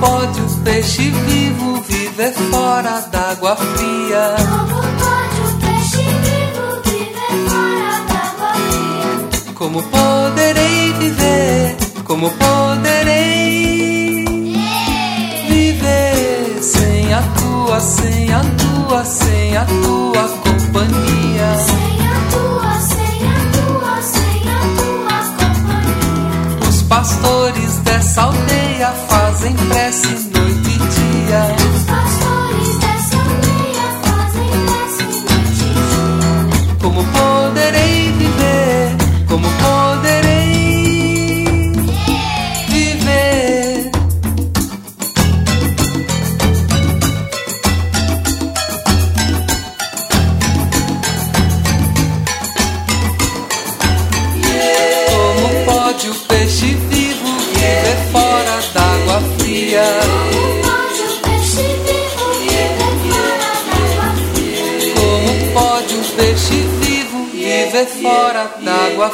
pode o peixe vivo viver fora d'água fria? Como pode o peixe vivo viver fora d'água fria? Como poderei viver? Como poderei viver sem a tua, sem a tua, sem a tua companhia? Sem a tua, sem a tua, sem a tua companhia. Os pastores dessa aldeia fazem prece noite e dia. Os pastores dessa aldeia fazem prece noite e dia. Como poderei viver? Como poderei viver? Como pode o peixe vivo viver fora d'água fria? Como pode o peixe vivo viver fora d'água fria? Como pode o peixe vivo viver fora d'água